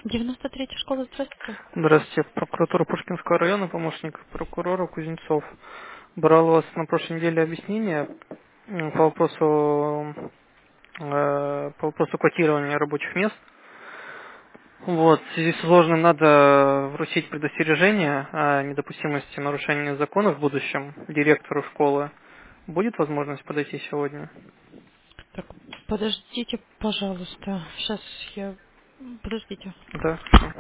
93-я школа, здравствуйте. Здравствуйте. Прокуратура Пушкинского района, помощник прокурора Кузнецов. Брал у вас на прошлой неделе объяснение по вопросу квотирования рабочих мест. Вот, в связи с сложным надо вручить предостережение о недопустимости нарушения закона в будущем директору школы. Будет возможность подойти сегодня? Так, подождите, пожалуйста. Сейчас я... Подождите. Да, хорошо.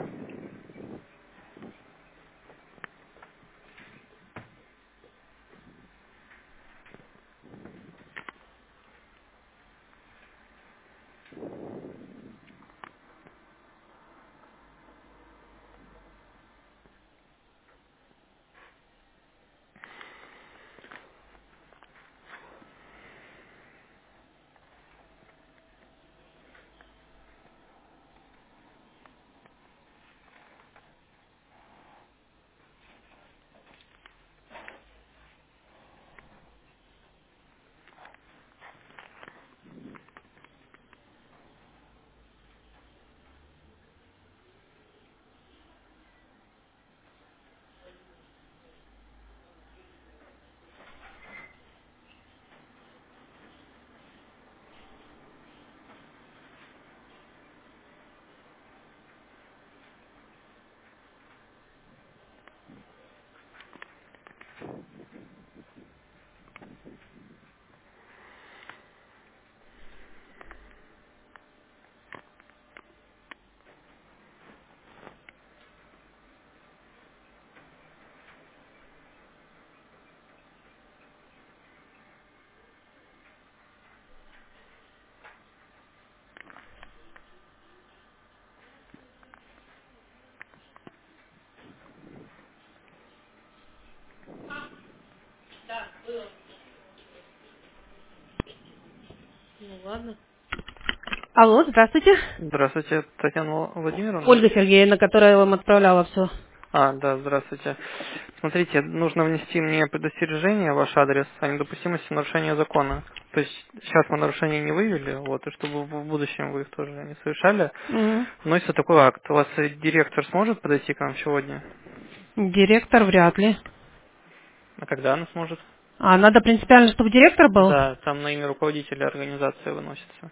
Ну ладно. Алло, здравствуйте. Здравствуйте, Татьяна Владимировна. Ольга Сергеевна, которая вам отправляла все. Да, здравствуйте. Смотрите, нужно внести мне предостережение в ваш адрес о недопустимости нарушения закона. То есть сейчас мы нарушения не выявили, вот, и чтобы в будущем вы их тоже не совершали, вносится такой акт. У вас директор сможет подойти к нам сегодня? Директор вряд ли. А когда она сможет? А надо принципиально, чтобы директор был? Да, там на имя руководителя организации выносится.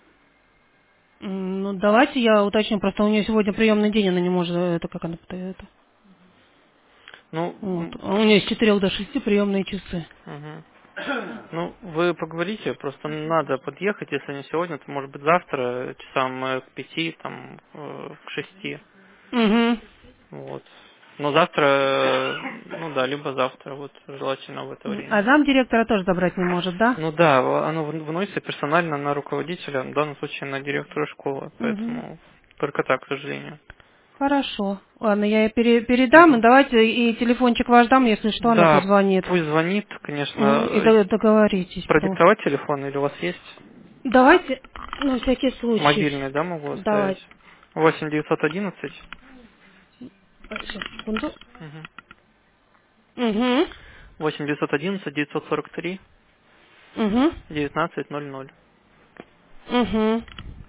Ну, давайте я уточню. Просто у нее сегодня приемный день, она не может... Это как она... Это, Ну, вот. У нее с 4 до 6 приемные часы. мгм. Ну, вы поговорите, просто надо подъехать, если не сегодня, то может быть завтра, часам к 5, там, к 6. Угу. Вот. Но завтра, ну да, либо завтра, вот желательно в это А время. зам директора тоже забрать не может, да? Ну да, оно выносится персонально на руководителя, в данном случае на директора школы, Угу. поэтому только так, к сожалению. Хорошо. Ладно, я ей передам. И Мгм. давайте и телефончик ваш дам, если что, она Да, позвонит. пусть звонит, конечно. И договоритесь. Потом. Продиктовать телефон или у вас есть? Давайте, на всякий случай. Мобильный, да, могу оставить? Давайте. 8 911 Сейчас, секунду. Мгм. Угу. 8 911 943 Угу. 1900. Угу.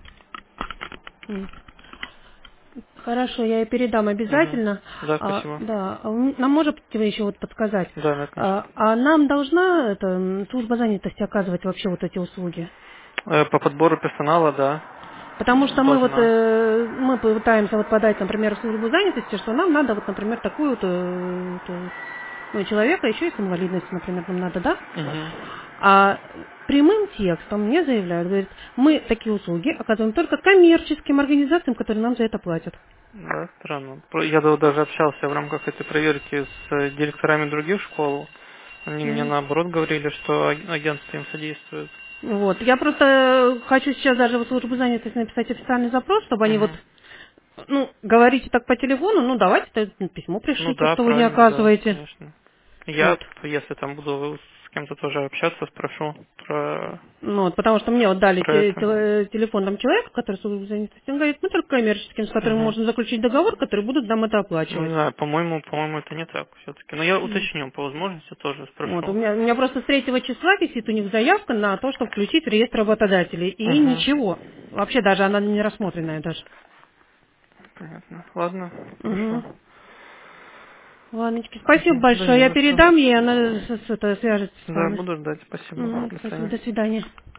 Хорошо, я ей передам Мгм. обязательно. Да, спасибо. Да, нам можете вы еще вот подсказать? Да, да, конечно. А нам должна служба занятости оказывать вообще вот эти услуги? По подбору персонала, да, Потому что должна. мы пытаемся вот подать, например, в службу занятости, что нам надо вот, например, такую вот человека, еще и с инвалидностью, например, нам надо, да? Мгм. А прямым текстом мне заявляют, говорят, мы такие услуги оказываем только коммерческим организациям, которые нам за это платят. Да, странно. Я даже общался в рамках этой проверки с директорами других школ. Они мне Мгм. наоборот говорили, что агентство им содействует. Вот. Я просто хочу сейчас даже в службу занятости написать официальный запрос, чтобы они вот, Мгм. говорите так по телефону, давайте письмо Ну пришлите, да, что вы не правильно, да, оказываете. конечно. Я, Вот. если там буду с кем-то тоже общаться, спрошу Потому что мне вот дали про это. телефон там человека, который службу занятости, он говорит, мы только коммерческим, с которым Мгм. можно заключить договор, который будут нам это Ну, не оплачивать. знаю, по-моему, это не так все-таки. Но я уточню, по возможности тоже Вот, у спрошу. меня, у меня просто с 3 числа висит у них заявка на то, чтобы включить в реестр работодателей. И Угу. ничего. Вообще даже она не рассмотренная даже. Понятно. Ладно, Угу. хорошо. Ладночки, спасибо Да большое. не Я за что. передам ей, она свяжется с Да, вами. буду ждать. Спасибо. Угу, До спасибо, свидания. до свидания.